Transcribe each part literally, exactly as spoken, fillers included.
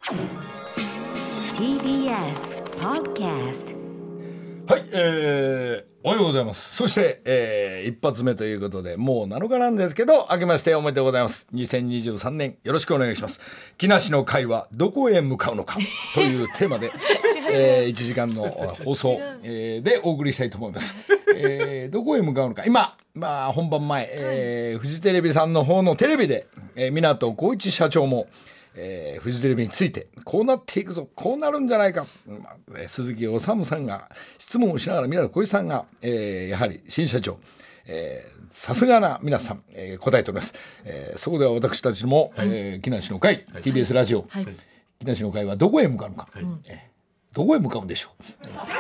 ティービーエス Podcast。 はい、えー、おはようございます。そして、えー、一発目ということでもうなのかなんですけど、明けましておめでとうございます。にせんにじゅうさんねんよろしくお願いします。木梨の会はどこへ向かうのかというテーマでえー、いちじかんの放送、えー、でお送りしたいと思います。えー、どこへ向かうのか、今、まあ、本番前、えー、フジテレビさんの方のテレビで、えー、港浩一社長もえー、フジテレビについてこうなっていくぞ、こうなるんじゃないか、まあ、鈴木おさむさんが質問をしながら港浩一さんが、えー、やはり新社長、えー、さすがな皆さん、えー、答えております。えー、そこでは私たちも、はい、えー、木梨の会、はい、ティービーエス ラジオ、はい、木梨の会はどこへ向かうのか、はい、えー、どこへ向かうんでしょう、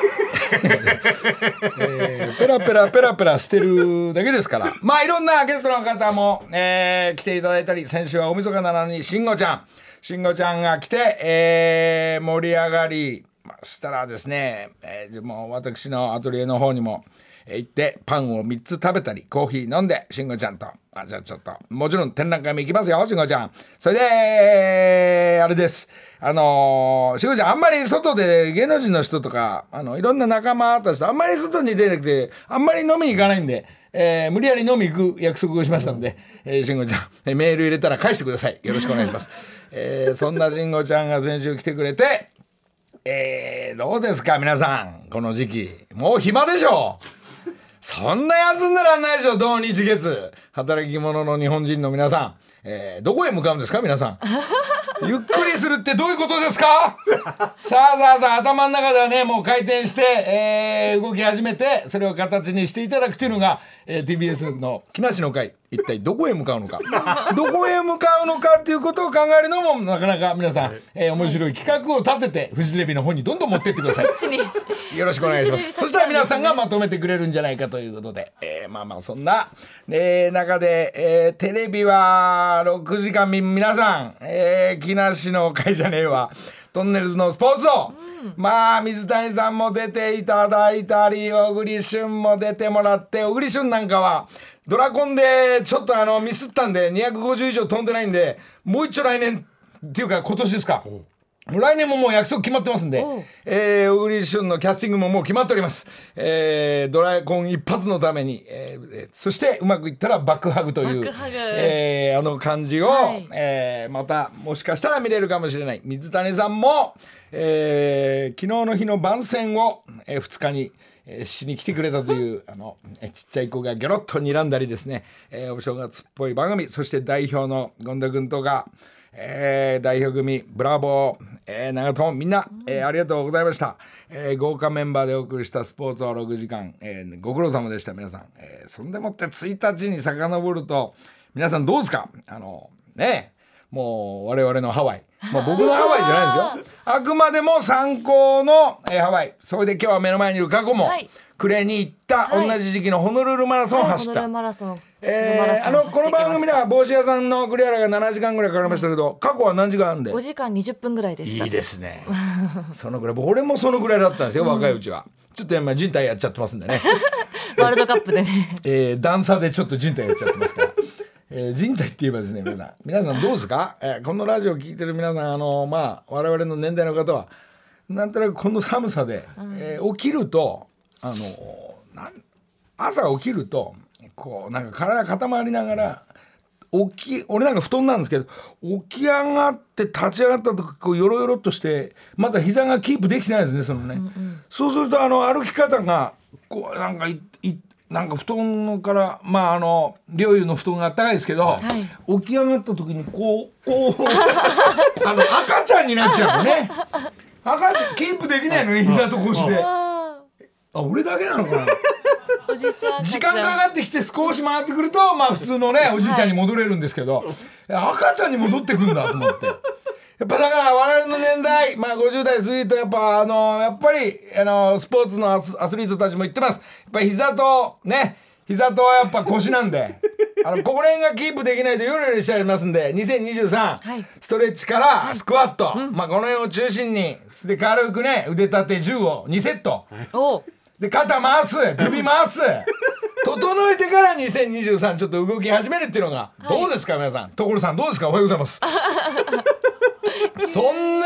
えー、ペラペラペラペラしてるだけですから、まあいろんなゲストの方も、えー、来ていただいたり、先週は大晦日なのに慎吾ちゃん慎吾ちゃんが来て、えー、盛り上がりましたらですね、えー、もう私のアトリエの方にも行ってパンをみっつ食べたりコーヒー飲んで、慎吾ちゃんと、あ、じゃあちょっともちろん展覧会も行きますよ慎吾ちゃん。それであれです、あのー、慎吾ちゃんあんまり外で芸能人の人とかあのいろんな仲間たちとあんまり外に出なくて、あんまり飲みに行かないんで、えー、無理やり飲み行く約束をしましたので、えー、慎吾ちゃん、えー、メール入れたら返してください。よろしくお願いします。えー、そんな慎吾ちゃんが先週来てくれて、えー、どうですか皆さん、この時期もう暇でしょう。そんな休んでらんないでしょ。土日月働き者の日本人の皆さん、えー、どこへ向かうんですか皆さん。ゆっくりするってどういうことですか。さあさあさあ、頭の中ではねもう回転して、えー、動き始めて、それを形にしていただくというのが、えー、ティービーエス の木梨の会、一体どこへ向かうのかどこへ向かうのかっていうことを考えるのもなかなか皆さん、えー、面白い企画を立ててフジテレビの方にどんどん持ってってください。よろしくお願いします。そしたら皆さんがまとめてくれるんじゃないかということで、えー、まあまあそんな、えー、中で、えー、テレビはろくじかんみ皆さん、えー、木梨の会じゃねえわトンネルズのスポーツを、うん、まあ水谷さんも出ていただいたり、小栗旬も出てもらって、小栗旬なんかはドラコンでちょっとあのミスったんでにひゃくごじゅう以上飛んでないんで、もう一丁来年っていうか今年ですか、もう来年ももう約束決まってますんで、えー、小栗旬のキャスティングももう決まっております。えー、ドラコン一発のために、えー、そしてうまくいったらバックハグという、えー、あの感じを、はい、えー、またもしかしたら見れるかもしれない。水谷さんも、えー、昨日の日の番宣を、えー、ふつかにえー、しに来てくれたというあのえちっちゃい子がギョロッと睨んだりですね、えー、お正月っぽい番組、そして代表の権田君とか、えー、代表組ブラボー、えー、長友みんな、えー、ありがとうございました。えー、豪華メンバーでお送りしたスポーツはろくじかん、えー、ご苦労様でした皆さん。えー、そんでもってついたちに遡ると皆さんどうですか。あのねえ、もう我々のハワイ、まあ、僕のハワイじゃないですよ。あくまでも参考の、えー、ハワイ。それで今日は目の前にいる過去も、はい、暮れに行った、はい、同じ時期のホノルルマラソンを走った、はい、ホノルルマラソン、えー、あのこの番組では帽子屋さんの栗原がななじかんぐらいかかりましたけど、うん、過去は何時間あるんで。 ごじかんにじゅっぷんぐらいでした。いいですね。そのぐらい、俺もそのぐらいだったんですよ、うん、若いうちは。ちょっと今人体やっちゃってますんでね。 ワールドカップでね、 えー、段差でちょっと人体やっちゃってますから。えー、人体って言えばですね、皆さん皆さんどうですか、えー、このラジオ聞いてる皆さん、あのー、まあ我々の年代の方はなんとなくこの寒さで、うん、えー、起きるとあのー、なん朝起きるとこうなんか体固まりながら起き、俺なんか布団なんですけど、起き上がって立ち上がった時こうヨロヨロっとしてまだ膝がキープできてないですね、そのね、うんうん、そうするとあの歩き方がこうなんかいいなんか布団から、まああの陵侑の布団があったかいですけど、はい、起き上がった時にこうこうあの赤ちゃんになっちゃうのね。赤ちゃんキープできないのに膝と腰で。あ、俺だけなのかな。 おじいちゃん、 時間かかってきて少し回ってくると、まあ普通のねおじいちゃんに戻れるんですけど、はい、赤ちゃんに戻ってくんだと思って。やっぱだから我々の年代、まあごじゅう代過ぎるとやっぱあのやっぱりあのスポーツのアス、アスリートたちも言ってます。やっぱ膝とね、膝とやっぱ腰なんで、あのここら辺がキープできないとヨレヨレしちゃいますんで、にせんにじゅうさん、はい、ストレッチからスクワット、はい、まあこの辺を中心にで軽くね腕立てじゅうをにセット、はい、で肩回す、首回す。整えてからにせんにじゅうさんちょっと動き始めるっていうのが、はい、どうですか皆さん。所さんどうですか。おはようございます。そんな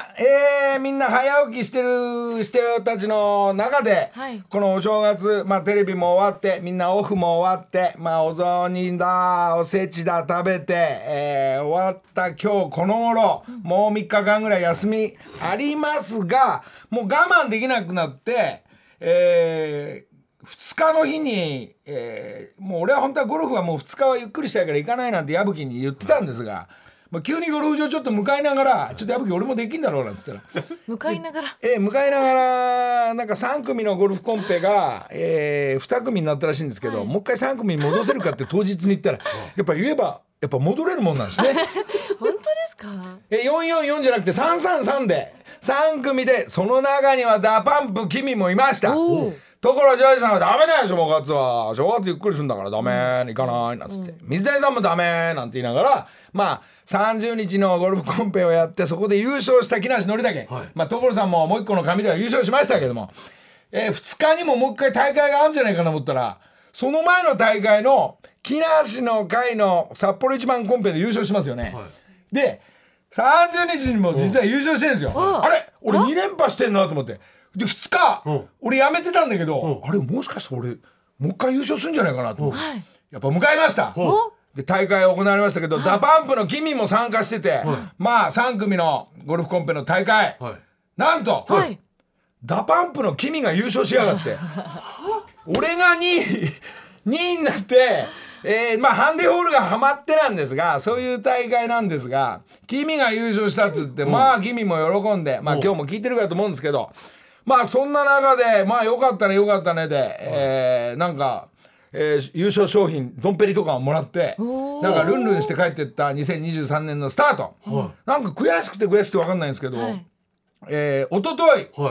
えー、みんな早起きしてる人たちの中で、 はい、 このお正月、まあ、テレビも終わってみんなオフも終わって、まあ、お雑煮だおせちだ食べて、えー、終わった今日この頃、うん、もうみっかかんぐらい休みありますが、もう我慢できなくなって、えーふつかの日に、えー、もう俺は本当はゴルフはもうふつかはゆっくりしたいから行かないなんて矢吹に言ってたんですが、まあ、急にゴルフ場ちょっと向かいながらちょっと矢吹俺もできんだろうなんて言ったら向かいながらえー、向かいながらなんかさん組のゴルフコンペが、えー、に組になったらしいんですけど、はい、もう一回さん組に戻せるかって当日に言ったらやっぱ言えばやっぱ戻れるもんなんですね本当ですか？ えよんよんよんじゃなくてさんさんさんでさん組でその中にはダパンプ君もいました。ところジョージさんはダメだよ正月は正月ゆっくりするんだからダメ、うん、行かないなんつって、うん、水谷さんもダメなんて言いながらまあさんじゅうにちのゴルフコンペをやってそこで優勝した木梨憲武、はい、まあ所さんももう一個の紙では優勝しましたけども、えー、ふつかにももう一回大会があるんじゃないかなと思ったらその前の大会の木梨の会の札幌一番コンペで優勝しますよね、はい、でさんじゅうにちにも実は優勝してるんですよ。あれ俺に連覇してんなと思ってでふつか、うん、俺辞めてたんだけど、うん、あれもしかして俺もう一回優勝するんじゃないかなと思って、うん、やっぱ迎えました、うん、で大会行われましたけど、はい、ダパンプの君も参加してて、はい、まあさん組のゴルフコンペの大会、はい、なんと、はい、ダパンプの君が優勝しやがって俺がにいにいになってえー、まあハンディホールがハマってなんですがそういう大会なんですが君が優勝したっつって、うん、まあ君も喜んでまあ今日も聞いてるかと思うんですけどまあそんな中でまあよかったねよかったねで、えー、なんか、えー、優勝商品ドンペリとかをもらってなんかルンルンして帰ってったにせんにじゅうさんねんのスタート、はい、なんか悔しくて悔しくて分かんないんですけど、はい、えー、おととい、はい、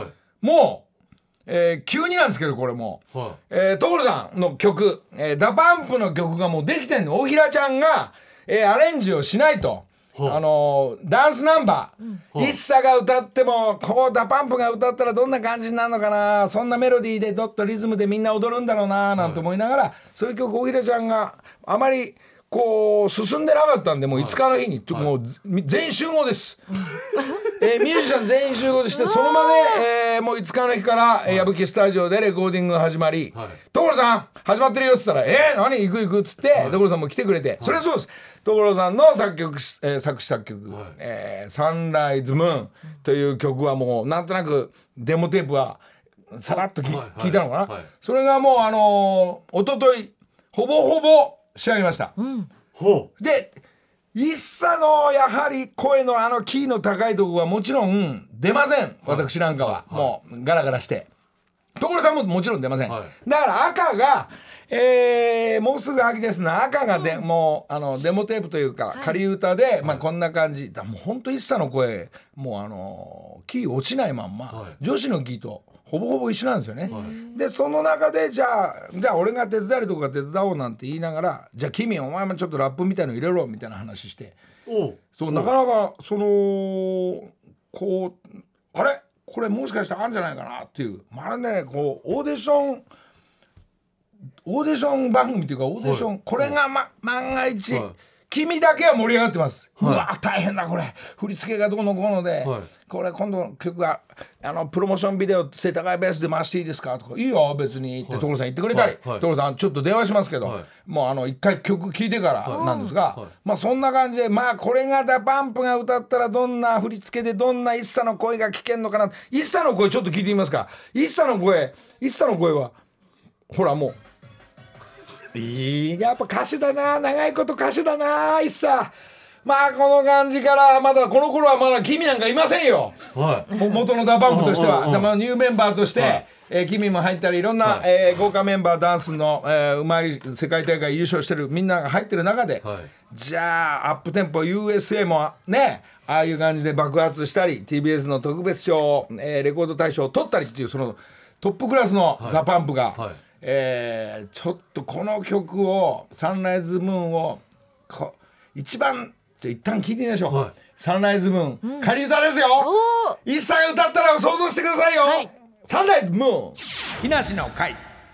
もうえー、急になんですけどこれも、はい、えー、所さんの曲、えー、ダパンプの曲がもうできてんの大平ちゃんが、えー、アレンジをしないと、はい、あのー、ダンスナンバー、うん、一茶が歌ってもこうダパンプが歌ったらどんな感じになるのかなそんなメロディーでドッとリズムでみんな踊るんだろうななんて思いながら、はい、そういう曲大平ちゃんがあまりこう進んでなかったんでもういつかの日に、はい、もう全員集合です、えー、ミュージシャン全員集合してその場で、えー、もういつかの日から矢吹スタジオでレコーディングが始まり、はい、所さん始まってるよっつったらえー、何行く行くっつって、はい、所さんも来てくれて、はい、それはそうです所さんの作曲、えー、作詞作曲、はい、えー、サンライズムーンという曲はもうなんとなくデモテープはさらっとき、はい、聞いたのかな、はい、それがもうあのー、おとといほぼほぼ仕上げました、うん、で一茶のやはり声のあのキーの高いところはもちろん出ません、はい、私なんかは、はい、もうガラガラして所さんももちろん出ません、はい、だから赤が、えー、もうすぐ秋ですな赤がで、うん、もうあのデモテープというか、はい、仮歌で、まあ、こんな感じだもうほんと一茶の声もうあのキー落ちないまんま、はい、女子のキーとほぼほぼ一緒なんですよね、はい、でその中でじゃあじゃあ俺が手伝えるとこが手伝おうなんて言いながらじゃあ君お前もちょっとラップみたいの入れろみたいな話してそうなかなかそのこうあれこれもしかしたらあるんじゃないかなっていうまるでこうオーディションオーディション番組っていうかオーディション、はい、これが、ま、万が一、はい、君だけは盛り上がってます、はい、うわ大変だこれ振り付けがどうのこうので、はい、これ今度の曲があのプロモーションビデオ世田谷ベースで回していいですかとかいいよ別にって所さん言ってくれたり、はいはい、所さんちょっと電話しますけど、はい、もうあの一回曲聴いてからなんですが、はいはい、まあそんな感じでまあこれがダパンプが歌ったらどんな振り付けでどんな一茶の声が聞けんのかな一茶の声ちょっと聞いてみますか一茶の声一茶の声はほらもういいやっぱ歌手だな長いこと歌手だな一茶まあこの感じからまだこの頃はまだ君なんかいませんよ、はい、元のダパンプとしては、でもニューメンバーとして、はい、えー、君も入ったりいろんな、はい、えー、豪華メンバーダンスの、えー、うまい世界大会優勝してるみんなが入ってる中で、はい、じゃあアップテンポ ユーエスエー もねああいう感じで爆発したり ティービーエス の特別賞、えー、レコード大賞を取ったりっていうそのトップクラスのダパンプが、はいはい、えー、ちょっとこの曲をサンライズムーンをこ一番じゃ一旦聞いてみましょう、はい、サンライズムーン、うん、仮歌ですよ一茶が歌ったら想像してくださいよ、はい、サンライズムーン木梨の会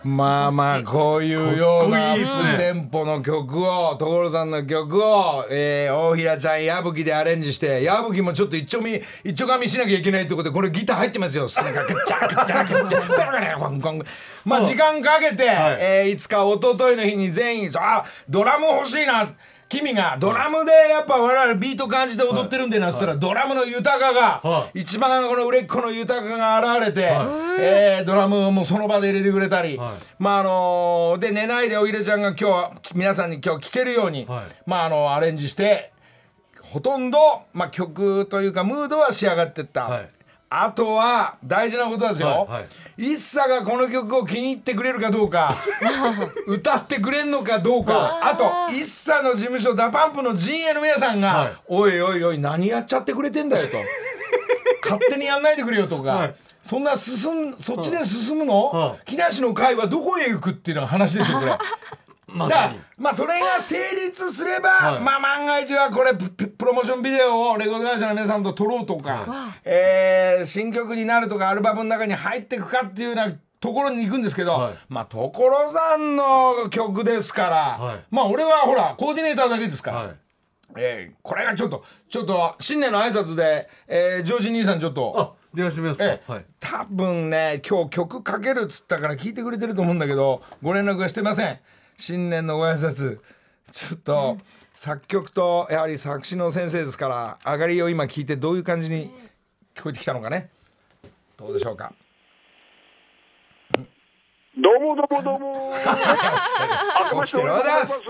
まあまあこういうようなアかっこいいですねップテンポの曲を所さんの曲を、えー、大平ちゃん矢吹でアレンジして矢吹もちょっと一丁み一丁噛みしなきゃいけないってことでこれギター入ってますよ。それがガチャガチャガチャまあ時間かけて、はいえー、いつか一昨日の日に全員あドラム欲しいな君がドラムでやっぱ我々ビート感じて踊ってるんでなっつったら、はい、ドラムの豊かが、はい、一番この売れっ子の豊かが現れて、はいえー、ドラムをもうその場で入れてくれたり、はい、まああのー、で寝ないでおひれちゃんが今日は皆さんに今日聴けるように、はい、まああのアレンジしてほとんど、まあ、曲というかムードは仕上がってった、はい、あとは大事なことですよ、はいはい、一茶がこの曲を気に入ってくれるかどうか歌ってくれんのかどうかあと一茶の事務所ダパンプの陣営の皆さんが、はい、おいおいおい何やっちゃってくれてんだよと勝手にやんないでくれよとか、はい、そんな進んそっちで進むの、はい、木梨の会はどこへ行くっていうのが話ですよこれまだまあそれが成立すれば、はい、まあ万が一はこれ プ, プロモーションビデオをレコード会社の皆さんと撮ろうとか、はいえー、新曲になるとかアルバムの中に入っていくかっていうようなところに行くんですけど、はい、まあ所さんの曲ですから、はい、まあ俺はほらコーディネーターだけですから、はいえー、これがちょっとちょっと新年の挨拶で、えー、ジョージ兄さんちょっとあ出してみますか、えーはい、多分ね今日曲かけるっつったから聞いてくれてると思うんだけどご連絡はしてません。新年のご挨拶ちょっと作曲とやはり作詞の先生ですから上がりを今聞いてどういう感じに聞こえてきたのかねどうでしょうか。 どうもどうもどうもあけましておめでとうございますの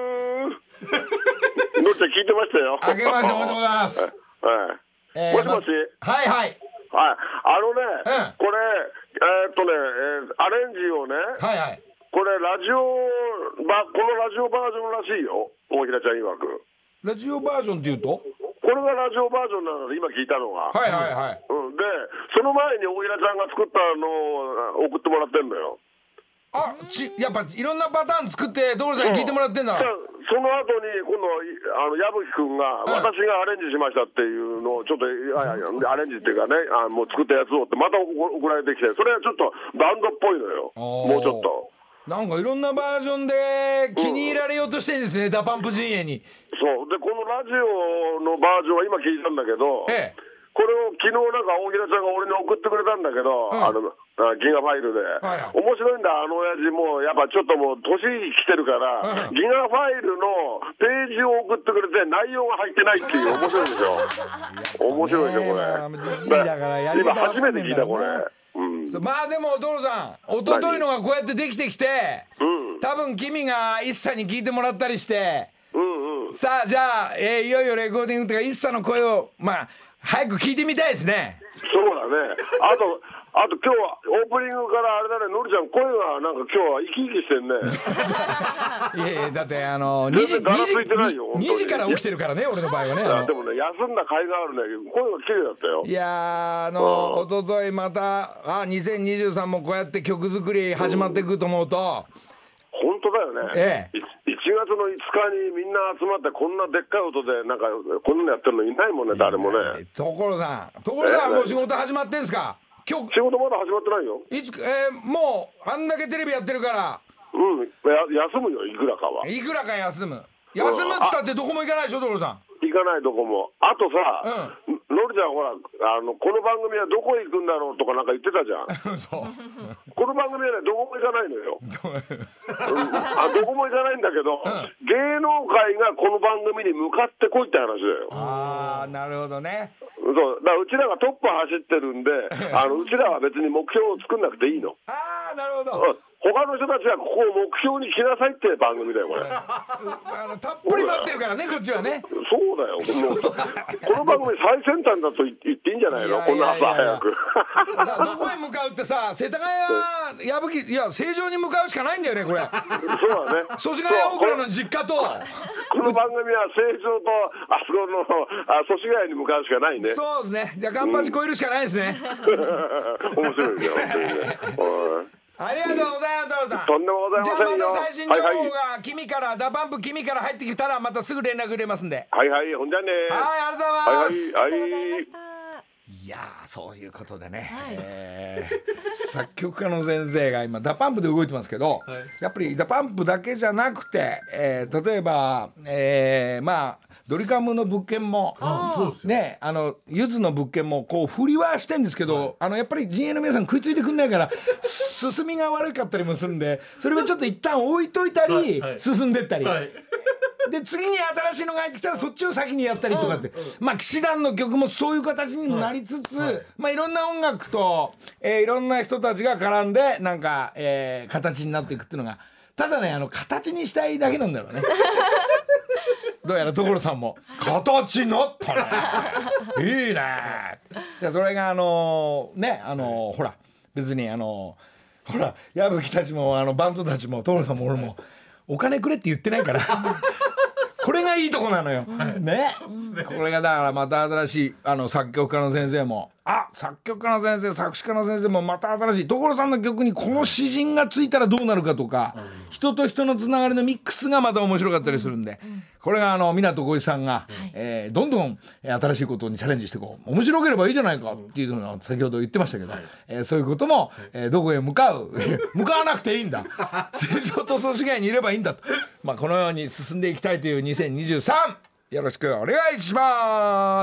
りちゃん聞いてましたよ。 あけましておめでとうございます、 はいえー、もしもし、 ま、はいはいはいあのね、うん、これえー、っとね、えー、アレンジをねはいはいこれラジオばこのラジオバージョンらしいよ大平ちゃん曰く。 ラジオバージョンっていうとこれがラジオバージョンなので今聞いたのがはいはいはい、 うん、でその前に大平ちゃんが作ったのを送ってもらってんのよ。 あちやっぱいろんなパターン作って所さんに聞いてもらってんだ。 その後に今度あの矢吹君が、うん、私がアレンジしましたっていうのをちょっといやいやアレンジっていうかねあもう作ったやつをってまた送られてきてそれはちょっとバンドっぽいのよもうちょっと。 なんかいろんなバージョンで気に入られようとしてるんですね、うん、ダパンプ陣営に。 そうでこのラジオのバージョンは今聞いたんだけど、ええ、これを昨日なんか大平ちゃんが俺に送ってくれたんだけど、うん、あのギガファイルで、はいはい、面白いんだあの親父もやっぱちょっともう年来てるから、うん、ギガファイルのページを送ってくれて内容が入ってないっていう面白いでしょ面白いでしょこれ今初めて聞いたこれ。うん、 まあでも所さん一昨日のがこうやってできてきて、うん、多分君が一茶に聞いてもらったりして、うんうん、さあじゃあ、えー、いよいよレコーディングとか一茶の声をまあ早く聞いてみたいですね。 そうだねあとあと今日はオープニングからあれだねのりちゃん声がなんか今日は生き生きしてんねいやいやだってあのにじから起きてるからね俺の場合はね。 でもね休んだ甲斐があるね声が綺麗だったよ。 いやあの、うん、一昨日またあにせんにじゅうさんもこうやって曲作り始まっていくと思うと、うん、 本当だよね、ええ、いちがつのいつかにみんな集まってこんなでっかい音でなんかこんなのやってるのいないもんね誰もね。 所さん所さんもう仕事始まってんすか。 今日仕事まだ始まってないよ。 いつ、えー、もうあんだけテレビやってるからうんや休むよいくらかはいくらか休む休むっつったってどこも行かないでしょ所さん。 行かないどこも。あとさ、うん、のりちゃんほらあのこの番組はどこへ行くんだろうとかなんか言ってたじゃんそうこの番組はねどこも行かないのようん、あどこも行かないんだけど、うん、芸能界がこの番組に向かってこいって話だよ。 ああなるほどね。 そうだからうちらがトップ走ってるんであのうちらは別に目標を作んなくていいの。 ああなるほど、うん他の人たちはここを目標に来なさいって番組だよこれあのたっぷり待ってるからねこっちはね。 そうだよこの番組最先端だと言っていいんじゃないのこんな朝早くどこへ向かうってさ世田谷矢吹いや成城に向かうしかないんだよねこれ。 そうだね祖師ヶ谷大倉の実家とこの番組は成城とあそこの祖師ヶ谷に向かうしかないね。 そうですねじゃあガンパチ超えるしかないですね、 うん、面白いですよ本当にねありがとうございます所さん。 とんでもございませんよ。 じゃあまた最新情報が君から、はいはい、ダパンプ君から入ってきたらまたすぐ連絡入れますんで。 はいはいほんじゃね。 はいありがとうございます。 はいはい、はい、 ありがとうございました。 いやそういうことでね、はいえー、作曲家の先生が今ダパンプで動いてますけど、はい、やっぱりダパンプだけじゃなくて、えー、例えば、えー、まあドリカムの物件もね、あのゆずの物件もこう振りはしてんですけど、はい、あのやっぱり陣営の皆さん食いついてくんないから進みが悪かったりもするんで、それをちょっと一旦置いといたり、はいはい、進んでったり、はい、で次に新しいのが入ってきたらそっちを先にやったりとかって、うんうん、まあ騎士団の曲もそういう形にもなりつつ、はいはい、まあいろんな音楽と、えー、いろんな人たちが絡んでなんか、えー、形になっていくっていうのがただねあの形にしたいだけなんだろうねどうやら所さんも形になったねいいねでそれがあのー、ねあのーはい、ほら別にあのー、ほら矢吹たちもあのバンドたちも所さんも俺もお金くれって言ってないからこれがいいとこなのよ、はい、ね、ねこれがだからまた新しいあの作曲家の先生もあ作曲家の先生作詞家の先生もまた新しい所さんの曲にこの詩人がついたらどうなるかとか、うん、人と人のつながりのミックスがまた面白かったりするんで、うん、これがあの湊浩一さんが、はいえー、どんどん新しいことにチャレンジしていこう面白ければいいじゃないかっていうのを先ほど言ってましたけど、はいえー、そういうことも、えー、どこへ向かう向かわなくていいんだ戦争と組織外にいればいいんだと、まあ、このように進んでいきたいというにせんにじゅうさんよろしくお願いします。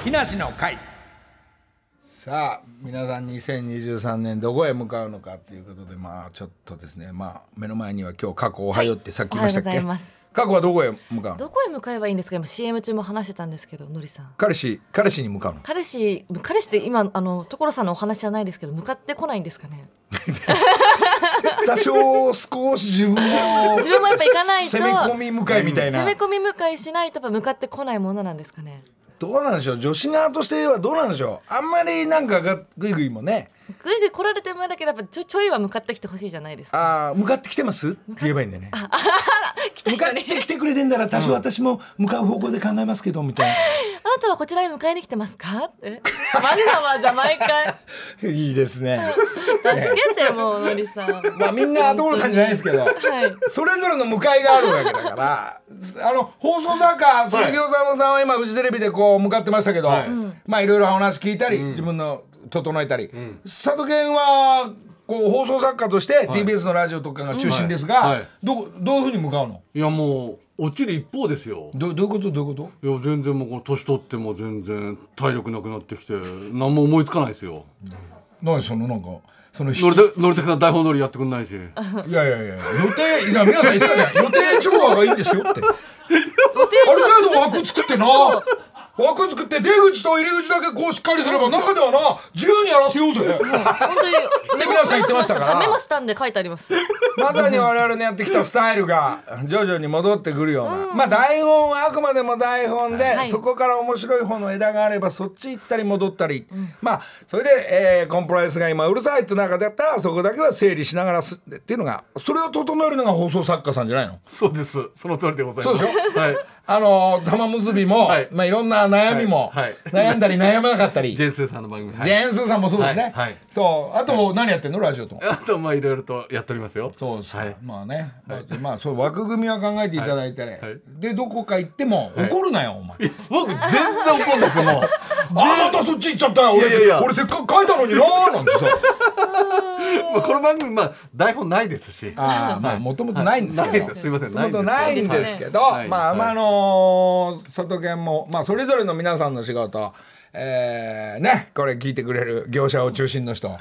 木梨の会さあ皆さんにせんにじゅうさんねんどこへ向かうのかということでまあちょっとですねまあ目の前には今日過去おはようってさっき言いましたっけ、はい、おはようございます。過去はどこへ向かうの？ どこへ向かえばいいんですか？今 シーエム 中も話してたんですけどのりさん彼氏彼氏に向かうの？ 彼氏彼氏って今あの所さんのお話じゃないですけど向かってこないんですかね多少少し自分も自分もやっぱ行かないと攻め込み向かいみたいな、 攻め込み向かいしないとやっぱ向かってこないものなんですかね。 どうなんでしょう女子側としてはどうなんでしょうあんまりなんかがグイグイもねグイグイ来られてもだけどやっぱちょちょいは向かってきてほしいじゃないですか。 あ向かってきてますって言えばいいんだよね。向かってきてくれてんだら多少私も向かう方向で考えますけどみたいな、うん、 あなたはこちらへ迎えに来てますかってわざわざ毎回いいですね助けてもうのりさんまあみんな所さんじゃないですけど、はい、それぞれの向かいがあるわけだからあの放送作家鈴木おさむさんは今フジテレビでこう向かってましたけど、はい、まあいろいろ話聞いたり、うん、自分の整えたり、うん、佐渡県はこう放送作家として ティービーエス のラジオとかが中心ですが、はいはい、ど, どういうふうに向かうの？ いやもう落ちる一方ですよ。 ど, どういうことどういうこと？ いや全然もう年取っても全然体力なくなってきて何も思いつかないですよ。 何そのなんかその乗りて乗りてから台本通りやってくんないし。いやいやいや予定いや皆さん言ってたじゃん予定調和がいいんですよってある程度枠作ってな枠作って出口と入り口だけこうしっかりすれば中ではな自由にやらせようぜ。本当にって皆さん言ってましたからメモしたんで書いてあります。 まさに我々のやってきたスタイルが徐々に戻ってくるような、うん、まあ台本はあくまでも台本で、はい、そこから面白い方の枝があればそっち行ったり戻ったり、うん、まあそれで、えー、コンプライアンスが今うるさいって中でやったらそこだけは整理しながらすっていうのがそれを整えるのが放送作家さんじゃないの？ そうですその通りでございます。 そうでしょ、はいあの玉結びも、はいまあ、いろんな悩みも、はいはい、悩んだり悩まなかったりジェンスーさんの番組、 はい、ジェンスーさんもそうですね、はいはい、そうあと、はい、何やってんのラジオとあとまあいろいろとやっておりますよ。 そうです、はい、まあね、はい、まあそう枠組みは考えていただいてね、はいはい、でどこか行っても怒るなよ、はい、お前僕全然怒んないですよもうあまたそっち行っちゃったよ俺、いやいや俺せっかく書いたのになーなんてさこの番組まあ台本ないですしあまあもともとないんですけど、はい、 すいませんもともとないんですけど、はい、まあ、はい、あのー、外見もまあそれぞれの皆さんの仕事えー、ねこれ聞いてくれる業者を中心の人、はい、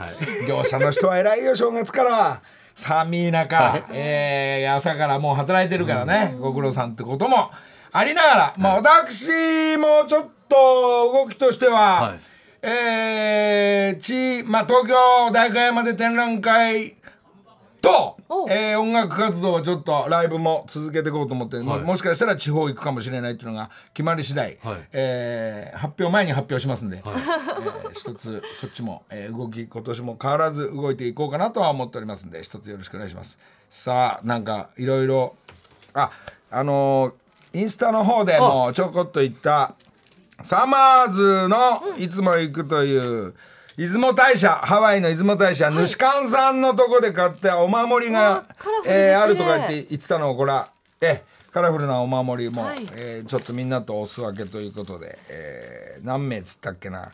業者の人は偉いよ正月からは寒い中、はいえー、朝からもう働いてるからね、うん、ご苦労さんってこともありながら、はい、まあ私もちょっと動きとしては、はいえーちまあ、東京代官山で展覧会と、えー、音楽活動はちょっとライブも続けていこうと思って、はい、も, もしかしたら地方行くかもしれないっていうのが決まり次第、はいえー、発表前に発表しますんで、はいえー、一つそっちも、えー、動き今年も変わらず動いていこうかなとは思っておりますんで一つよろしくお願いします。さあなんかいろいろああのー、インスタの方でもちょこっと言ったサマーズのいつも行くという出雲大社ハワイの出雲大社、はい、主観さんのとこで買ったお守りが、えー、あるとか言って言ってたのをこれはえカラフルなお守りも、はいえー、ちょっとみんなとおすわけということで、えー、何名つったっけな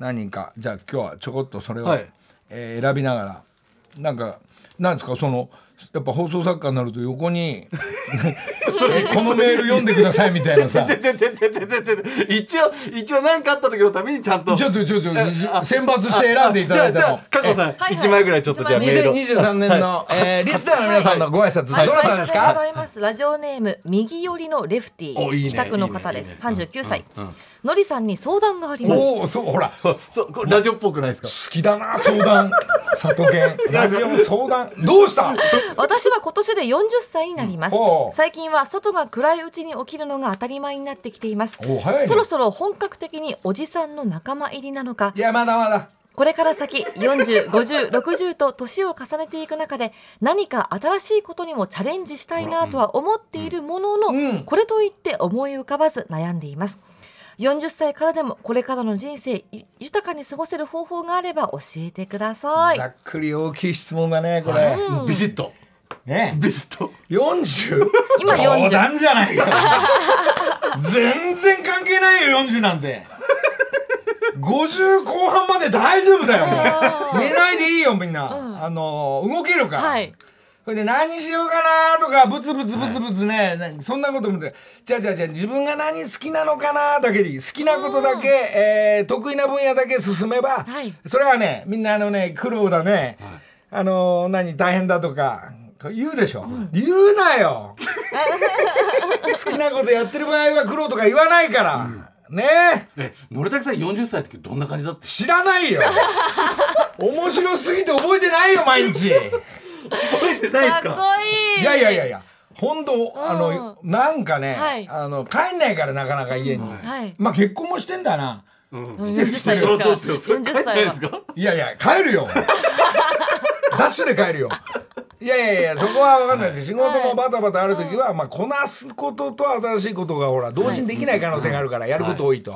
何人かじゃあ今日はちょこっとそれを、 はいえー選びながらなんかなんですかそのやっぱ放送作家になると横にえこのメール読んでくださいみたいなさ一応一応何かあった時のためにちゃんとちょっとちょっと選抜して選んでいただいても加藤さんいちまいぐらいちょっとじゃあメールをにせんにじゅうさんねんの、はいえー、リスナーの皆さんのご挨拶、はい、どなたですか。 ありがとうございます。ラジオネーム右寄りのレフティー、帰宅の方です。さんじゅうきゅうさい、うんうん、のりさんに相談があります。 おお、そうほらそうこれラジオっぽくないですか。好きだな相談佐藤健ラジオ相談どうした私は今年でよんじゅっさいになります、うん、最近は外が暗いうちに起きるのが当たり前になってきています。 お早いね。 そろそろ本格的におじさんの仲間入りなのか。 いやまだまだこれから先よんじゅう、ごじゅう、ろくじゅうと年を重ねていく中で何か新しいことにもチャレンジしたいなとは思っているものの、うん、これといって思い浮かばず悩んでいます。よんじゅっさいからでもこれからの人生豊かに過ごせる方法があれば教えてください。 ざっくり大きい質問だねこれ、 うん、ビシッとねビシッとよんじゅう今よんじゅう冗談じゃないか全然関係ないよよんじゅうなんてごじゅう後半まで大丈夫だよもう寝ないでいいよみんな、うん、あの動けるから、はい、それで何しようかなとかブツブツブツブツね、はい、そんなこと思ってじゃあじゃあじゃあ自分が何好きなのかなだけでいい。好きなことだけ、えー、得意な分野だけ進めば、はい、それはねみんなあのね苦労だね、はい、あの何大変だとか言うでしょ、うん、言うなよ好きなことやってる場合は苦労とか言わないから、うんねえ、のりたけさんよんじゅっさいの時どんな感じだった？ 知らないよ面白すぎて覚えてないよ毎日覚えてないですか？ かっこいい。 いやいやいやいや本当あのなんかね、はい、あの帰んないからなかなか家に、うんはい、まあ結婚もしてんだな、 うん、 よんじゅっさいですか？ そうそうそう、よんじゅっさいですか？ いやいや帰るよダッシュで帰るよいやいやいやそこは分かんないです。仕事もバタバタある時は、はいまあ、こなすことと新しいことがほら同時にできない可能性があるからやること多いと、はい、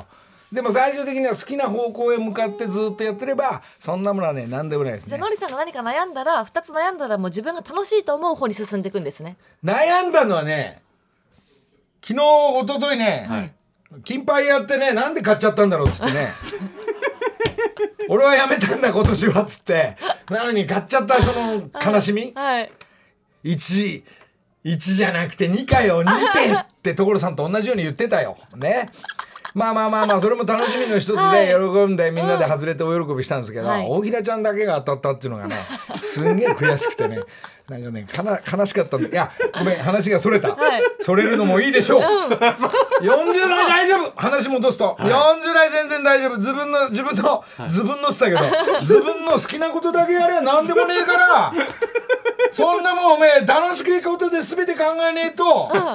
でも最終的には好きな方向へ向かってずっとやってればそんなものはね何でもないですね。 じゃあのりさんが何か悩んだらふたつ悩んだらもう自分が楽しいと思う方に進んでいくんですね。 悩んだのはね昨日一昨日ね、はい、金牌やってねなんで買っちゃったんだろうっつってね俺はやめたんだ今年はっつってなのに買っちゃったその悲しみ、 はいはい、 いち, いちじゃなくてにかよにてって所さんと同じように言ってたよね。まあまあまあまあそれも楽しみの一つで喜んでみんなで外れてお喜びしたんですけど、はい、大平ちゃんだけが当たったっていうのがねすんげえ悔しくてねなんかねかな悲しかったんだ。いやごめん話がそれた、はい、それるのもいいでしょう、うん、よんじゅう代大丈夫話戻すと、はい、よんじゅう代全然大丈夫自分の自分の、はい、自分のっつったけど自分の好きなことだけやれば何でもねえからそんなもんおめえ楽しくいいことで全て考えねえと、うんうん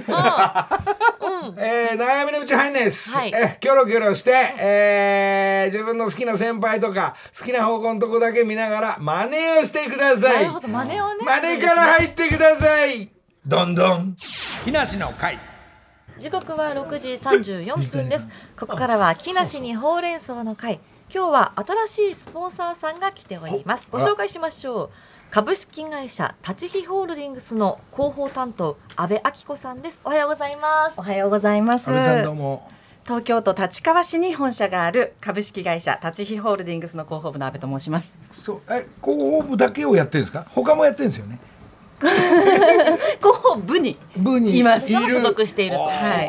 えー、悩みのうち入んないです、はい、えキョロキョロして、えー、自分の好きな先輩とか好きな方向のとこだけ見ながら真似をしてください。 なるほど真似をね真似から入ってください。どんどん木梨の会。 時刻はろくじさんじゅうよんぷんです。ここからは木梨にほうれん草の会。今日は新しいスポンサーさんが来ております。ご紹介しましょう。株式会社立飛ホールディングスの広報担当阿部明子さんです。おはようございます。 おはようございます。 阿部さんどうも。 東京都立川市に本社がある株式会社立飛ホールディングスの広報部の阿部と申します。 そうえ広報部だけをやってるんですか？他もやってるんですよね。 広報部に部にいます。 所属していると、 はい、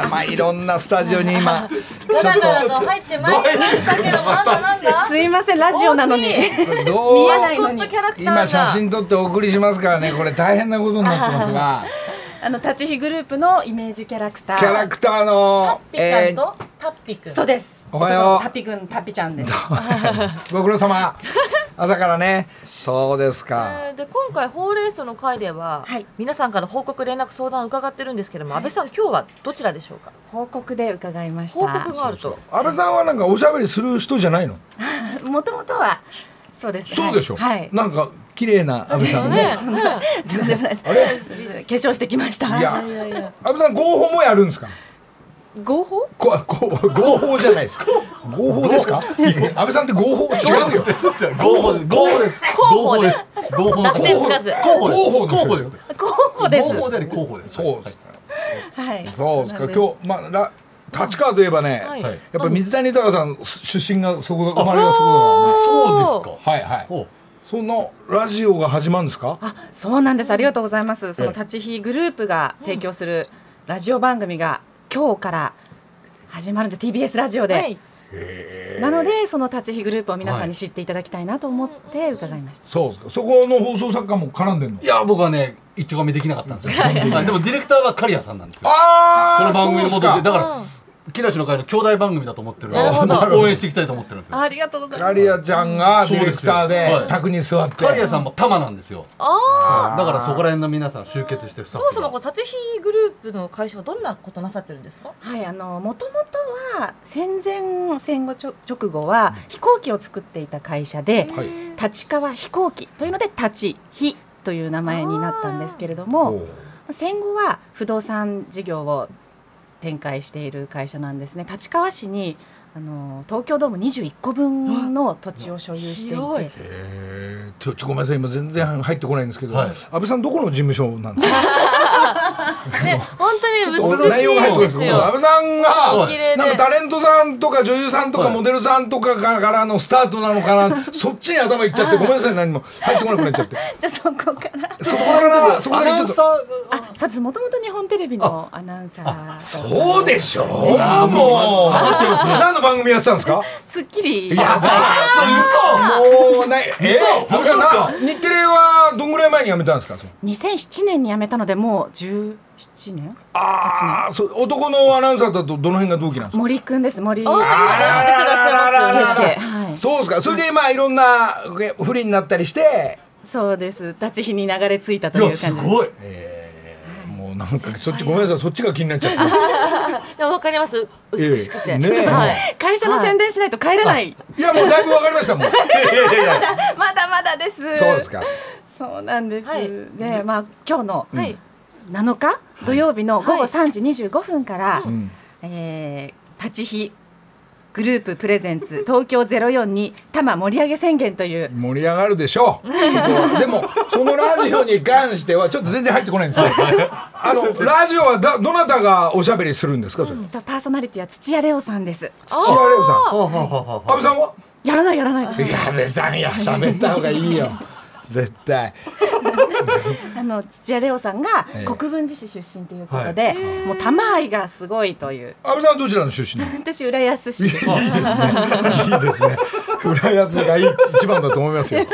まあいろんなスタジオに今ちょっと入ってまいりましたけどなんだなんだすいませんラジオなのに見えないのに今写真撮ってお送りしますからねこれ大変なことになってますがあの立飛グループのイメージキャラクターキャラクターのタッピちゃんと、えー、タッピくん。 そうです。 おはようタッピくんタッピちゃんですご苦労様朝からね。そうですか、 えー、で今回ほうれん草の会では、はい、皆さんから報告連絡相談を伺ってるんですけども、はい、安倍さん今日はどちらでしょうか？ 報告で伺いました。 報告があると。 安倍さんはなんかおしゃべりする人じゃないの？ もともとはそうです。 そうでしょ、 はい、 なんか綺麗な安倍さんね。 とんでもないです。あれ化粧してきました。 いや、いやいや安倍さん合法もやるんですか？ 合法？ こ合法じゃないです。合法ですか？安倍さんって合法違うよ。 合法です。合法です。 合法です。合法濁点つかず。 合法です。 合法です。 合法であり合法です。 そうです。 はい。 そうですか。今日まあ立川といえばね、 はい、 やっぱり水谷豊さん出身がそこ生まれがそこだからね。そうですか。はいはい。そのラジオが始まるんですか？ あ、そうなんです。ありがとうございます。その立ち日グループが提供するラジオ番組が今日から始まるんで ティービーエス ラジオで、はい、なのでその立ち日グループを皆さんに知っていただきたいなと思って伺いました。 そうですか。そこの放送作家も絡んでるの？ いや僕はね一丁紙できなかったんですよ。でもディレクターは刈谷さんなんですよ。 あこの番組の元でだから木梨の会の兄弟番組だと思ってるので応援していきたいと思ってるんですよ。 ありがとうございます。 刈谷ちゃんがディレクターで卓に座って、 刈谷さんも多摩なんですよ。あだからそこら辺の皆さん集結してスタッフ。 そもそもこの立ち日グループの会社はどんなことなさってるんですか？ はい、あのもともとは戦前戦後直後は飛行機を作っていた会社で、はい、立川飛行機というので立ち日という名前になったんですけれども、戦後は不動産事業を展開している会社なんですね。立川市にあの東京ドームにじゅういっこぶんの土地を所有していて、 へーちょちょごめんなさい今全然入ってこないんですけど、はい、安倍さんどこの事務所なんですか？ ね、本当に美しいですよ。 安倍さんがなんかタレントさんとか女優さんとかモデルさんとかからのスタートなのかな、そっちに頭いっちゃってごめんなさい何も入ってこなくなっちゃって。 じゃあそこからそこからそこからちょっとあそうですもともと日本テレビのアナウンサー。 そうでしょう。えー、もう何の番組やってたんですか？ スッキリ。 いやもうないえー、日テレはどんぐらい前に辞めたんですか？ にせんななねんに辞めたのでもうじゅうななねんああそう男のアナウンサーだとどの辺が同期なんですか？ 森くんです。森あ今ね出てらっしゃいますよね。 はい、 そうですか。それでまあいろんな不倫になったりしてそうです立ち日に流れ着いたという感じです。 すごい、 えー、もうなんかそっちごめんなさいそっちが気になっちゃってでも分かります美しくて、 えーねはい、会社の宣伝しないと帰れない、はい、 いやもうだいぶ分かりましたもんまだまだまだです。 そうですか。 そうなんです、はい、でまあ今日の、 はい、 なのか土曜日のごごさんじにじゅうごふんから、はいえー、立ち日グループプレゼンツ東京ゼロよんに多摩盛り上げ宣言という盛り上がるでしょうそこはでもそのラジオに関してはちょっと全然入ってこないんですよあのラジオはだどなたがおしゃべりするんですか？それ、うん、 パーソナリティは土屋レオさんです。 土屋レオさん。安倍さんはやらないやらないです。 安倍さんや喋った方がいいよ絶対あの土屋レオさんが国分寺市出身ということで、はい、もう多摩愛がすごいという。 安倍さんはどちらの出身なの？ 私浦安市。いいですねいいですね浦安が一番だと思いますよ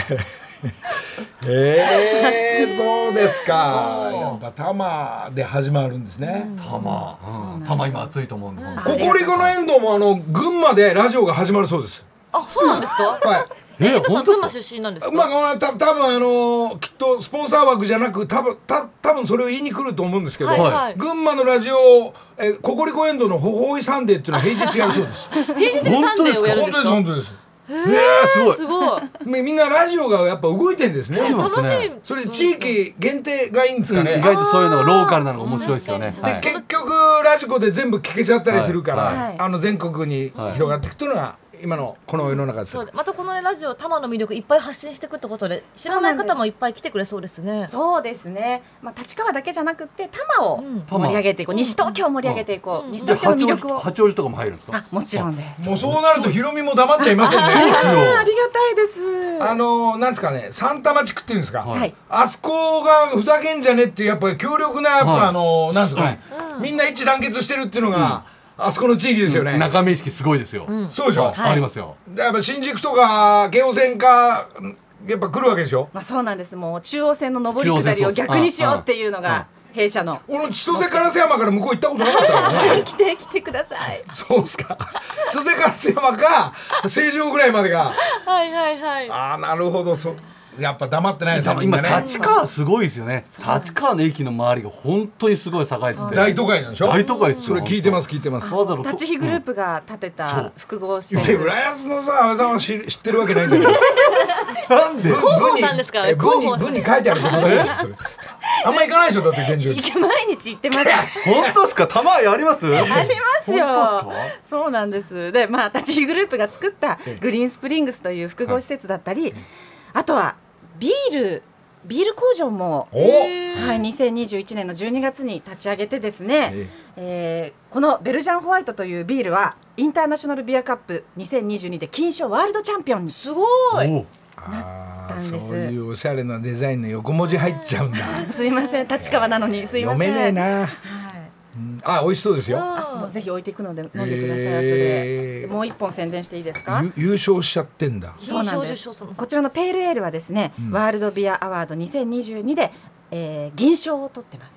えー、そうですか。やっぱ多摩で始まるんですね。 多摩、うん、多摩今暑いと思うんで、うん、 ココリコの遠藤もあの群馬でラジオが始まるそうです。 あ、そうなんですか？ はいえー、さん群馬出身なんですか？ まあ、た多分あのきっとスポンサー枠じゃなく多分た多分それを言いに来ると思うんですけど、はいはい、群馬のラジオえココリコエンドのほほいサンデーっていうのは平日やるそうです平日サンデーをやるんですか？ 本当です本当です。 えー、すごいみんなラジオがやっぱ動いてんですね。 楽しい。 それで地域限定がいいんですかね、 うん、意外とそういうのがローカルなのが面白いですよね。 で、はい、結局ラジコで全部聞けちゃったりするから、はいはい、あの全国に広がっていくというのが今のこの世の中です。 そうまたこの、ね、ラジオ多摩の魅力いっぱい発信していくってことで知らない方もいっぱい来てくれそうですね。 そうですね、まあ、立川だけじゃなくて多摩を盛り上げていこう、うん、西東京を盛り上げていこう、うん、西東京の魅力を八王子とかも入るんですか？ あもちろんです。 もうそうなるとヒロミも黙っちゃいませんねありがたいです。 あのなんですかね三多摩地区っていうんですか、はい、あそこがふざけんじゃねっていうやっぱり強力なやっぱ、はい、あのなんですかね、うん、みんな一致団結してるっていうのが、うん、あそこの地域ですよね、 うん、中身意識すごいですよ、うん、 そうでしょ、 はい、ありますよ。 やっぱ新宿とか京王線かやっぱ来るわけでしょ、 まあ、そうなんです。もう中央線の上り下りを逆にしようっていうのが弊社の。 俺千歳烏山から向こう行ったことなかったからね来て来てください。 そうですか千歳烏山か成城ぐらいまでがはいはいはい。 ああなるほど。そやっぱ黙ってないですよ、 今立川すごいですよね。立川の駅の周りが本当にすごい栄えてて大都会なんでしょ。 大都会ですよ。 それ聞いてます聞いてます。 立ち日グループが建てた複合施設。 で浦安のさ安倍さんは知ってるわけないんだけどなんで広報さんですか？ 文に文に書いてあることだよそれあんま行かないでしょだって現状毎日行ってます本当ですか？たまにあります？ ありますよ。そうなんです。でまあ立ち日グループが作ったグリーンスプリングスという複合施設だったり、あとはビールビール工場も、はい、にせんにじゅういちねんのじゅうにがつに立ち上げてですね、ええー、このベルジャンホワイトというビールはインターナショナルビアカップにせんにじゅうにで金賞ワールドチャンピオンにすごいなったんです。 そういうおしゃれなデザインの横文字入っちゃうんだ。 すいません、立川なのにすいません。 読めねえな。はい、うん、あ、美味しそうですよ。 もうぜひ置いていくので飲んでください、えー、後でもう一本宣伝していいですか。 優勝しちゃってんだ。 そうなんです。こちらのペールエールはですね、うん、ワールドビアアワードにせんにじゅうにで、えー、銀賞を取ってます。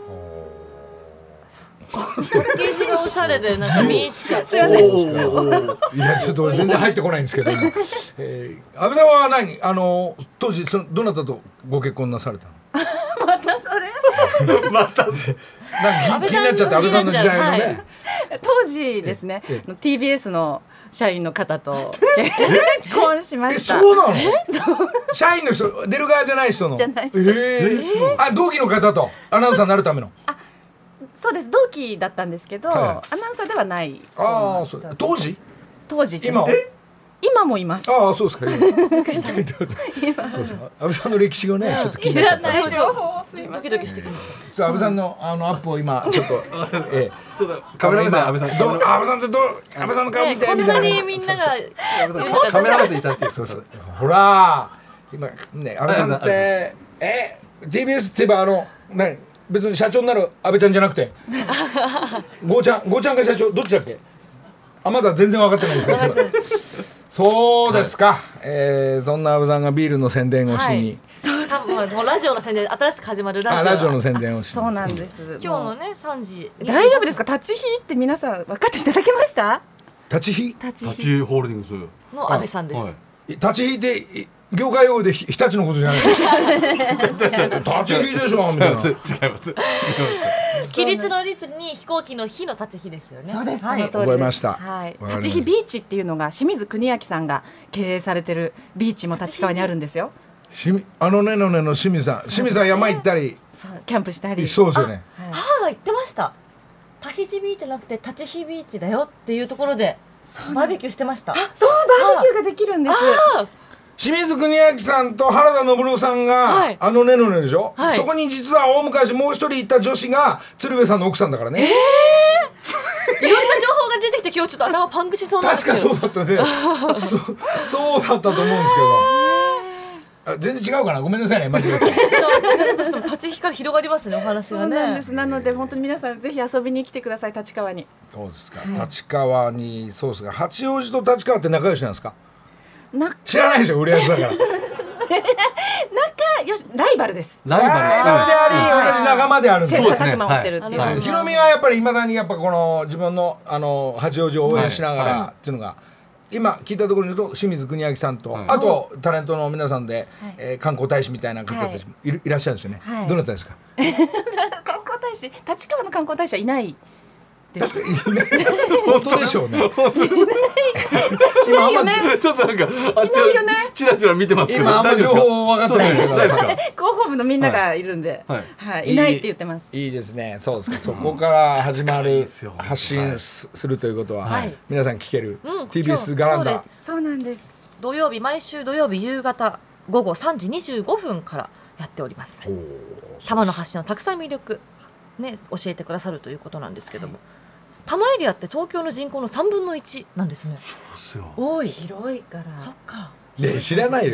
パッケージがおしゃれでなんか見入っちゃって。 いやちょっと全然入ってこないんですけど、えー、安倍さんは何、あの当時そのどなたとご結婚なされたの？ またそれまたなんか気になっちゃって安倍さんの時代のね、はい、 当時ですね ティービーエス の社員の方と結婚しました。 え、そうなの？社員の人、出る側じゃない人の？ じゃない人。 えー、あ、同期の方とアナウンサーになるための？ あ、そうです、同期だったんですけど、はい、アナウンサーではない。 ああ、そう。当時？ 当時。 今？ 今もいます。 ああ、そうですか。今そうそう。安倍さんの歴史がね、ちょっと気になっちゃった。 いらない情報すいません。 ドキドキしてきました。安倍さんのあのアップを今ちょっと、ええ、 ちょっとカメラ目線安倍さん。 どう、安倍さんってどう、安倍さんの顔見てみたいな。 こんなにみんながカメラ目線いただいて、そうそう。 ほら、今ね、安倍さんってえ、ティービーエス って言えばあの何、別に社長になる安倍ちゃんじゃなくて、ゴーちゃん、ゴーちゃんが社長、どっちだっけ？あ、まだ全然分かってないですけど。そうですか、はい、えー、そんな安倍さんがビールの宣伝をしに、 はい、多分もうラジオの宣伝、新しく始まるラジオ、 あ、ラジオの宣伝をしに、 そうなんです。 今日のねさんじ、 大丈夫ですか？立ち火って皆さん分かっていただけました？ 立ち火？ 立ち火ホールディングスの安倍さんです。はい、 立ち火って業界用語で日立のことじゃない。立ち火でしょみたいな。違います。違います。 起立の立に飛行機の日の立ち火ですよね。 そうです。 はい、 覚えました。 はい。立ち火ビーチっていうのが清水国明さんが経営されてるビーチも立川にあるんですよ。 しみ、あのねのねの清水さん、清水さん山行ったり、 キャンプしたり。 そうですよね。 母が言ってました。タヒジビーチじゃなくて立ち火ビーチだよっていうところでバーベキューしてました。 あ、そう、バーベキューができるんです。 清水国明さんと原田信郎さんが、はい、あのねのねでしょ、はい、そこに実は大昔もう一人いた女子が鶴瓶さんの奥さんだからね。えー、いろんな情報が出てきて今日ちょっと頭パンクしそうなんですよ。 確かそうだったねそ, そうだったと思うんですけど、あ、全然違うかな、ごめんなさいね、マジで。 違うとしても立ち火から広がりますね、お話がね。 そうなんです。なので本当に皆さんぜひ遊びに来てください、立川に。 そうですか、はい、立川に、そうですか、八王子と立川って仲良しなんですか？知らないでしょ、売れやつだから。仲よし、ライバルです。 ライバルであり、同じ仲間であるんです。 切磋琢磨をしてるっていう。 ヒロミはやっぱり未だにやっぱこの自分のあの八王子を応援しながらっていうのが、今聞いたところに言うと清水国明さんと、あとタレントの皆さんで観光大使みたいな方たちもいらっしゃるんですよね。どなたですか？ 観光大使、立川の観光大使はいないです。 本当でしょうね。 今あんまちょっとなんかあっちをチラチラ見てますけど、 今あんま情報分かってないですか？ 広報部のみんながいるんで、はいはい、いないって言ってます。 いいですね。そうですか。そこから始まる発信するということは、はい、皆さん聞ける、うん、ティービーエス ガランダ。 そうなんです。 土曜日、毎週土曜日夕方午後さんじにじゅうごふんからやっております。多摩の発信をたくさん魅力ね教えてくださるということなんですけども。多摩エリアって東京の人口のさんぶんのいちなんですね。 そう多い。 広いから。 そっか。 ね、知らないよ。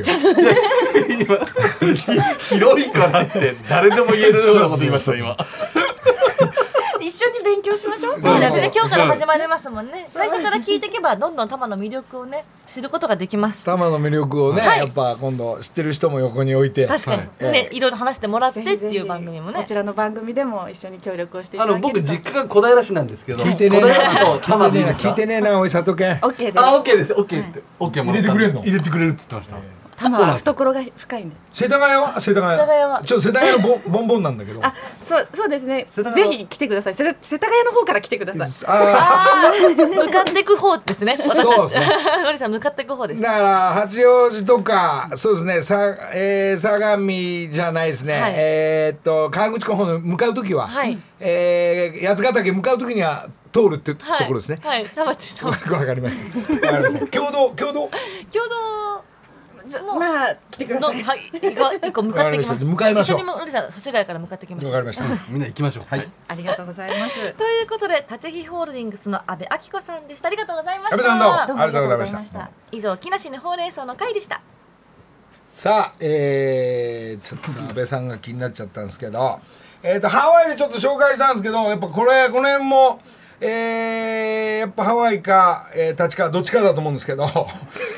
広いからって誰でも言えるようなこと言いました今。 一緒に勉強しましょう。 そうですね。今日から始まりますもんね。最初から聞いていけばどんどん多摩の魅力をね知ることができます。 多摩の魅力をね、はい、やっぱ今度知ってる人も横に置いて、 確かに、はい、ね、いろいろ話してもらってっていう番組もね、 こちらの番組でも一緒に協力をしていただけると。 あの僕実家が小平市なんですけど、 聞いてねえな、聞いてねえな、おい佐藤健。 オッケーです。 あ、オッケーです。オッケーって、オッケーもらった。 入れてくれるの？ 入れてくれるって言ってました。 多摩は懐が深いんで。 世田谷は世田谷。 世田谷はちょっと世田谷のボボンボンなんだけど。 あ、そうそうですね。ぜひ来てください。世田谷の方から来てください。 ああ、向かっていく方ですね。 そうですね。 のりさん向かっていく方です。 だから八王子とかそうですね。さ、えー、相模じゃないですね。はい、えー、っと川口湖の方に向かうときは、はい、えー、八ヶ岳向かうときには通るってところですね。 はい。はい、田町田町。 わかりました。わかりました。共同共同共同。 まあ来てください。 はい、一個向かってきます。 向かいましょう。 一緒にものりさん、祖師ヶ谷から向かってきましょう。 わかりました。 みんな行きましょう。はい。 ありがとうございます。 ということで、立ちひホールディングスの阿部明子さんでした。ありがとうございました。 阿部さんどうもどうもありがとうございました。 以上、木梨のほうれん草の会でした。 さあ、えー、ちょっと安倍さんが気になっちゃったんですけど、えーとハワイでちょっと紹介したんですけど、やっぱこれこの辺も、えー、やっぱハワイか、えー、立川どっちかだと思うんですけどは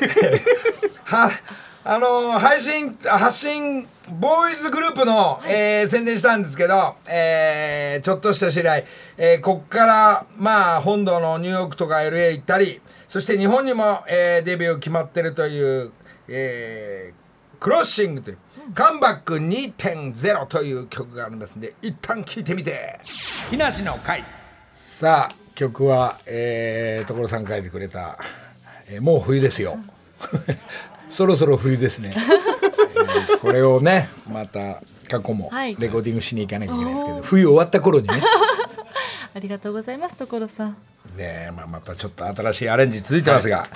あのー、配信発信ボーイズグループの、えー、宣伝したんですけど、えー、ちょっとした知り合い、えー、こっからまあ本土のニューヨークとか エルエー 行ったり、そして日本にも、えー、デビュー決まってるという、えークロッシングという、うん、カムバック にてんゼロ という曲がありますんで、一旦聴いてみて。木梨の会。さあ曲は、えー、所さん書いてくれた、えー、もう冬ですよそろそろ冬ですね、えー、これをねまた過去もレコーディングしに行かなきゃいけないですけど、はい、冬終わった頃にねありがとうございます所さん。 ね、まあ、またちょっと新しいアレンジ続いてますが、はい、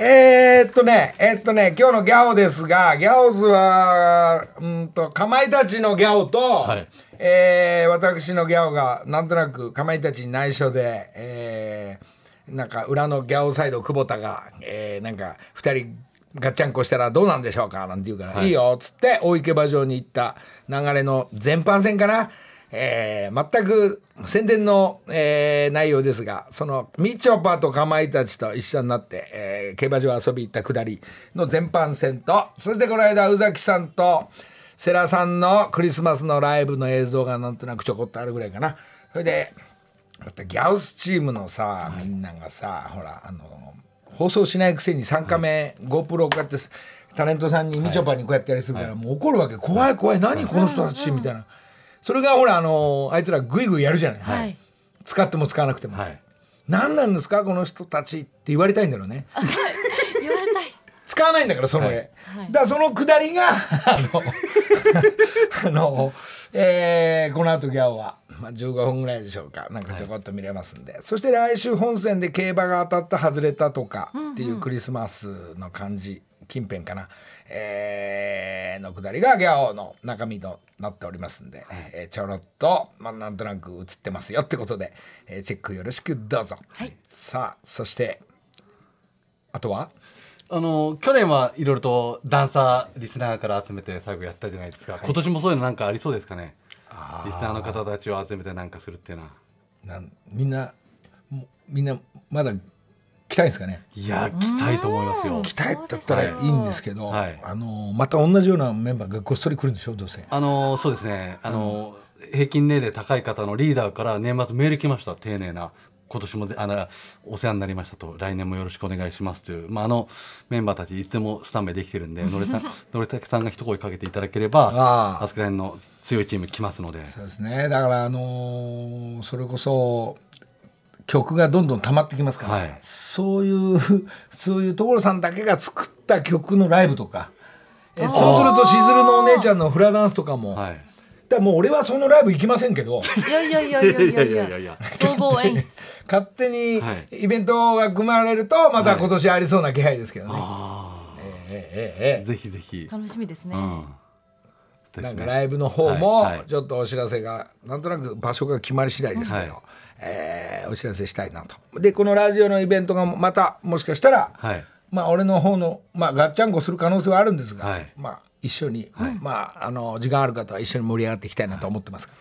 えー、っとねえー、っとね今日のギャオですが、ギャオズはうんとかまいたちのギャオと、はい、えー、私のギャオがなんとなくかまいたちに内緒で、えー、なんか裏のギャオサイド久保田が、えー、なんかふたりガッチャンコしたらどうなんでしょうかなんて言うから、はい、いいよっつって大池馬場に行った流れの全般戦かな、えー、全く宣伝の、えー、内容ですが、そのみちょぱとかまいたちと一緒になって、えー、競馬場遊び行ったくだりの全般戦と、そしてこの間宇崎さんと世良さんのクリスマスのライブの映像がなんとなくちょこっとあるぐらいかな。それでまたギャオスチームのさ、みんながさ、ほらあの放送しないくせにさんカメ、はい、GoPro をこうやってタレントさんにみちょぱにこうやってやりするから、はい、もう怒るわけ。怖い怖い、何この人たちみたいな。それがほらあのあいつらグイグイやるじゃない、はい、使っても使わなくても、はい、何なんですかこの人たちって言われたいんだろうね言われたい。 使わないんだからその絵、はいはい、だからそのくだりがあのあの、えー、この後ギャオは、まあ、じゅうごふんぐらいでしょうか、なんかちょこっと見れますんで、はい、そして来週本戦で競馬が当たった外れたとかっていうクリスマスの感じ近辺かな、えー、のくだりがギャオの中身となっておりますんで、えー、ちょろっと、まあ、なんとなく映ってますよってことで、えー、チェックよろしくどうぞ、はい、さあそしてあとはあの去年はいろいろとダンサーリスナーから集めて最後やったじゃないですか、はい、今年もそういうのなんかありそうですかね。リスナーの方たちを集めてなんかするっていうのはなんみんなみんなまだ来たいんですかね。 いや来たいと思いますよ。 来たいだったらいいんですけど、はい、あのまた同じようなメンバーがごっそり来るんでしょどうせ。 あのそうですね、あの、うん、平均年齢高い方のリーダーから年末メール来ました。丁寧な今年もあのお世話になりましたと、来年もよろしくお願いしますという、まあ、あのメンバーたちいつでもスタンバイできてるんで、のりさんのりたけさんが一声かけていただければあそこら辺の強いチーム来ますので。 そうですね、だからあのー、それこそ曲がどんどん溜まってきますから、はい、そういうそういう所さんだけが作った曲のライブとか、えそうするとしずるのお姉ちゃんのフラダンスとかも、はい、だもう俺はそのライブ行きませんけどいやいやいやいやいやいやいや総合演出勝手にイベントが組まれるとまた今年ありそうな気配ですけどね、はい、 えーえーえー、ぜひぜひ楽しみですね、 うん、なんかライブの方もちょっとお知らせがなんとなく場所が決まり次第ですけど、はい、えー、お知らせしたいなと。でこのラジオのイベントがまたもしかしたら、はい、まあ俺の方の、まあ、ガッチャンコする可能性はあるんですが、はい、まあ一緒に、はい、まああの時間ある方は一緒に盛り上がっていきたいなと思ってますから、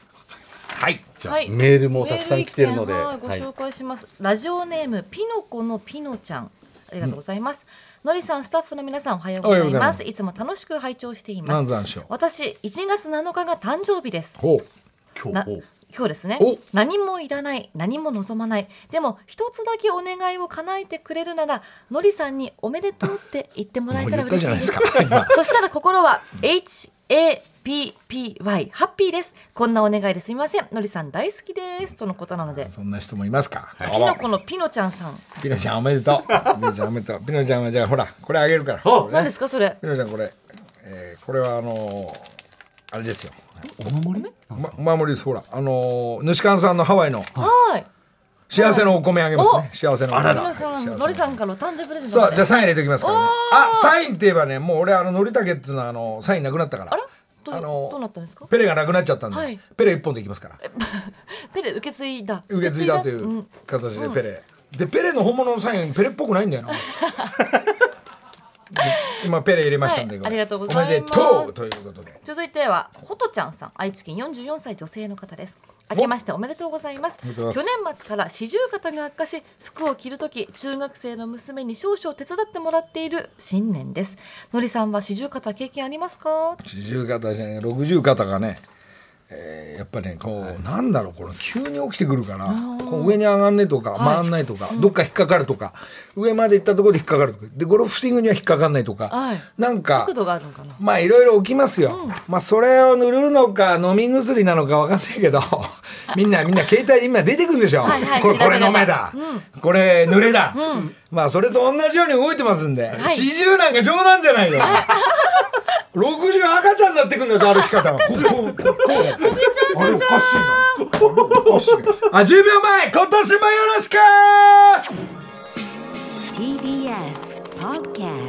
はい、 じゃあ、はい、メールもたくさん来てるので、 はい、ご紹介します、はい、ラジオネームピノコのピノちゃん、ありがとうございます、うん、のりさんスタッフの皆さんおはようございます。いつも楽しく拝聴しています。私いちがつなのかが誕生日です。 ほう今日今日ですね。何もいらない、何も望まない、でも一つだけお願いを叶えてくれるならのりさんにおめでとうって言ってもらえたら嬉しいです。そしたら心は エイチエーピーピーワイ ハッピーです。こんなお願いですみません、のりさん大好きですとのことなので。 そんな人もいますか。 ピノコのピノちゃんさん、 ピノちゃんおめでとうピノちゃんおめでとうピノちゃんはじゃあほらこれあげるから。 何ですかそれ。 ピノちゃんこれ、えー、これはあのー、あれですよ、 お守り、 ま、お守りです。ほらあのー、主観さんのハワイの、 はい、 幸せのお米あげますね。幸せのお米。 皆さん、のりさんからの誕生日プレゼント。 そう、じゃあサイン入れておきますからね。あ、サインって言えばね、もう俺あののりたけっていうのはあのサインなくなったから。 あら、どうどうなったんですか。 ペレがなくなっちゃったんで、ペレ一本でいきますから。 ペレ受け継いだ。 受け継いだという形でペレ。でペレの本物のサインペレっぽくないんだよな。今ペレ入れましたんで、 はい、ありがとうございます。 おめでとうということで。 続いてはほとちゃんさん、愛知県よんじゅうよんさい女性の方です。明けましておめでとうございます。去年末から四十肩が悪化し、服を着るとき中学生の娘に少々手伝ってもらっている新年です。のりさんは四十肩経験ありますか。 四十肩じゃない、六十肩がね、えー、やっぱりねこう、はい、なんだろう、この急に起きてくるから、こう上に上がんねえとか回んないとか、はい、どっか引っかかるとか、うん、上まで行ったところで引っかかるとかで、ゴルフスイングには引っかかんないとか、はい、なんか角度があるのかな、 まあいろいろ起きますよ、うん、まあそれを塗るのか飲み薬なのかわかんないけどみんなみんな携帯で今出てくるんでしょはい、はい、これこれ飲めだ、うん、これ濡れだ、うん、まあそれと同じように動いてますんで、四十、はい、なんか冗談じゃないよ、はいろくじゅう赤ちゃんになってくるんです、歩き方が。こう、こう、こう。あれおかしいな。おかしい。あ、じゅうびょうまえ、今年もよろしく ティービーエス Podcast